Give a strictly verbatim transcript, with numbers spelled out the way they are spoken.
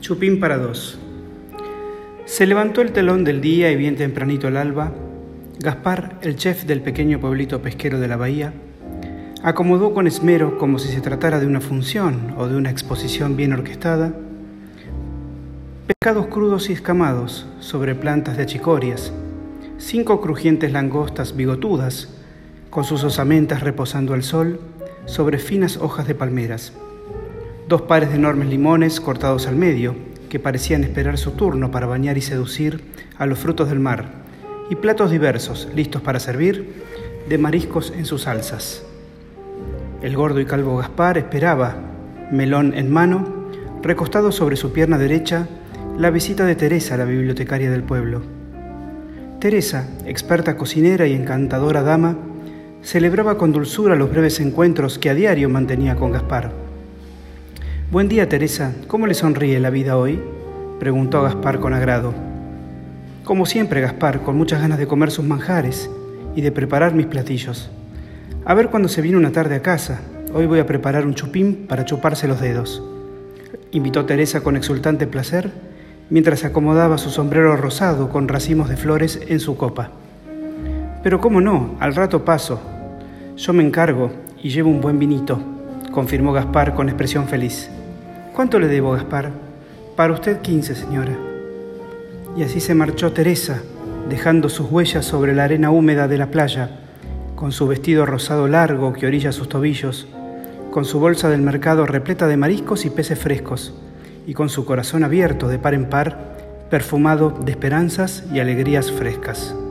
Chupín para dos. Se levantó el telón del día y bien tempranito al alba, Gaspar, el chef del pequeño pueblito pesquero de la bahía, acomodó con esmero, como si se tratara de una función o de una exposición bien orquestada, pescados crudos y escamados sobre plantas de achicorias, cinco crujientes langostas bigotudas, con sus osamentas reposando al sol sobre finas hojas de palmeras, dos pares de enormes limones cortados al medio, que parecían esperar su turno para bañar y seducir a los frutos del mar, y platos diversos, listos para servir, de mariscos en sus salsas. El gordo y calvo Gaspar esperaba, melón en mano, recostado sobre su pierna derecha, la visita de Teresa, la bibliotecaria del pueblo. Teresa, experta cocinera y encantadora dama, celebraba con dulzura los breves encuentros que a diario mantenía con Gaspar. «Buen día, Teresa. ¿Cómo le sonríe la vida hoy?», preguntó Gaspar con agrado. «Como siempre, Gaspar, con muchas ganas de comer sus manjares y de preparar mis platillos. A ver cuándo se viene una tarde a casa. Hoy voy a preparar un chupín para chuparse los dedos», invitó Teresa con exultante placer, mientras acomodaba su sombrero rosado con racimos de flores en su copa. «Pero cómo no, al rato paso. Yo me encargo y llevo un buen vinito», confirmó Gaspar con expresión feliz. «¿Cuánto le debo, Gaspar?» «Para usted quince, señora». Y así se marchó Teresa, dejando sus huellas sobre la arena húmeda de la playa, con su vestido rosado largo que orilla sus tobillos, con su bolsa del mercado repleta de mariscos y peces frescos, y con su corazón abierto de par en par, perfumado de esperanzas y alegrías frescas.